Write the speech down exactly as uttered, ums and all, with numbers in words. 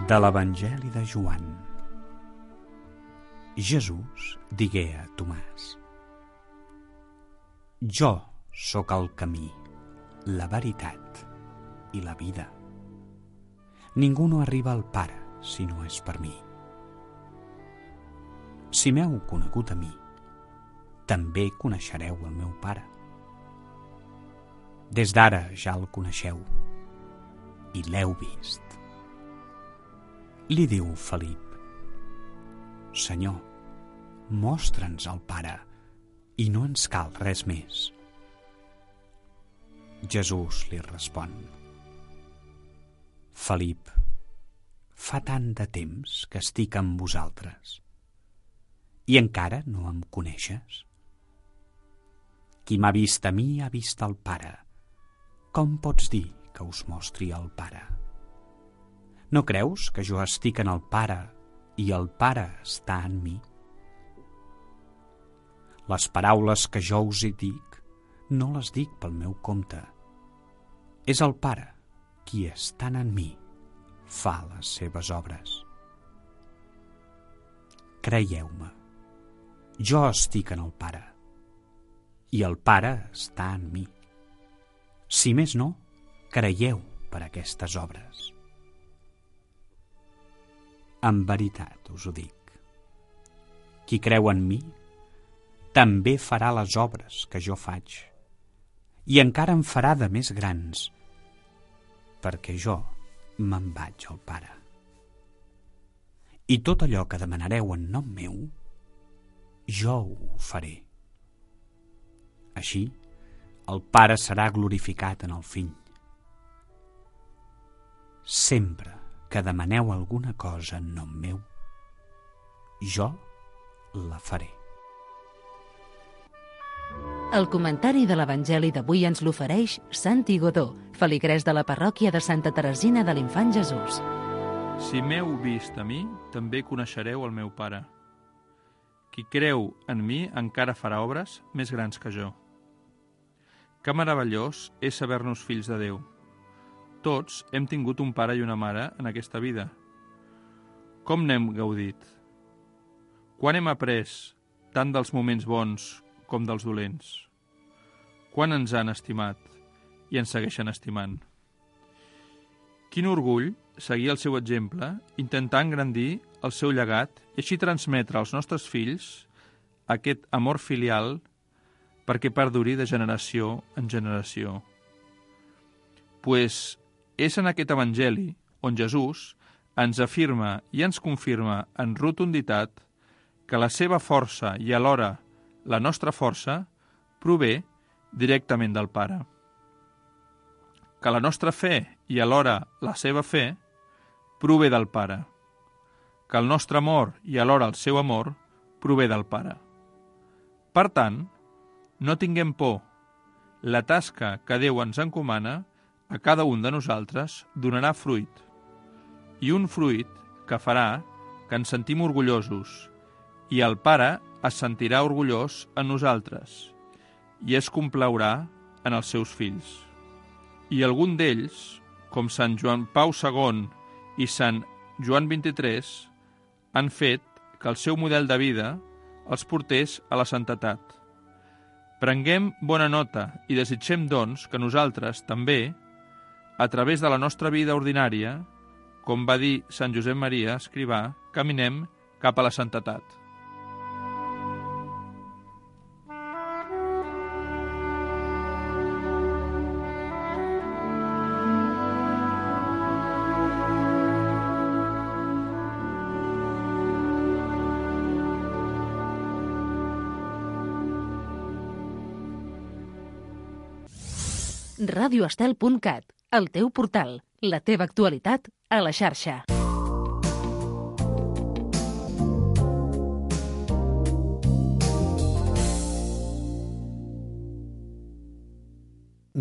De l'Evangeli de Joan. Jesús digué a Tomàs: Jo sóc el camí, la veritat i la vida. Ningú no arriba al Pare si no és per mi. Si m'heu conegut a mi, també coneixereu el meu Pare. Des d'ara ja el coneixeu i l'heu vist. Li diu Felip: Senyor, mostra'ns el Pare i no ens cal res més. Jesús li respon: Felip, fa tant de temps que estic amb vosaltres i encara no em coneixes? Qui m'ha vist a mi ha vist el Pare. Com pots dir que us mostri el Pare? No creus que jo estic en el Pare i el Pare està en mi? Les paraules que jo us hi dic no les dic pel meu compte. És el Pare qui, estant en mi, fa les seves obres. Creieu-me, jo estic en el Pare i el Pare està en mi. Si més no, creieu per aquestes obres. En veritat us ho dic, qui creu en mi també farà les obres que jo faig, i encara en farà de més grans, perquè jo me'n vaig al Pare. I tot allò que demanareu en nom meu, jo ho faré. Així, el Pare serà glorificat en el Fill. Sempre que demaneu alguna cosa en nom meu, jo la faré. El comentari de l'Evangeli d'avui ens l'ofereix Santi Godó, feligrès de la parròquia de Santa Teresina de l'Infant Jesús. Si m'heu vist a mi, també coneixereu el meu Pare. Qui creu en mi encara farà obres més grans que jo. Que meravellós és saber-nos fills de Déu. Tots hem tingut un pare i una mare en aquesta vida. Com n'hem gaudit? Quan hem après tant dels moments bons com dels dolents? Quan ens han estimat i ens segueixen estimant? Quin orgull seguir el seu exemple, intentar engrandir el seu llegat i així transmetre als nostres fills aquest amor filial perquè perduri de generació en generació. Pues és en aquest Evangeli on Jesús ens afirma i ens confirma en rotunditat que la seva força i alhora la nostra força prové directament del Pare. Que la nostra fe i alhora la seva fe prové del Pare. Que el nostre amor i alhora el seu amor prové del Pare. Per tant, no tinguem por. La tasca que Déu ens encomana a cada un de nosaltres donarà fruit, i un fruit que farà que ens sentim orgullosos, i el Pare es sentirà orgullós en nosaltres, i es complaurà en els seus fills. I algun d'ells, com Sant Joan Pau segon i Sant Joan vint-i-tres, han fet que el seu model de vida els portés a la santetat. Prenguem bona nota i desitgem, doncs, que nosaltres també, a través de la nostra vida ordinària, com va dir Sant Josep Maria Escrivà, caminem cap a la santetat. radioestel punt cat, el teu portal, la teva actualitat a la xarxa.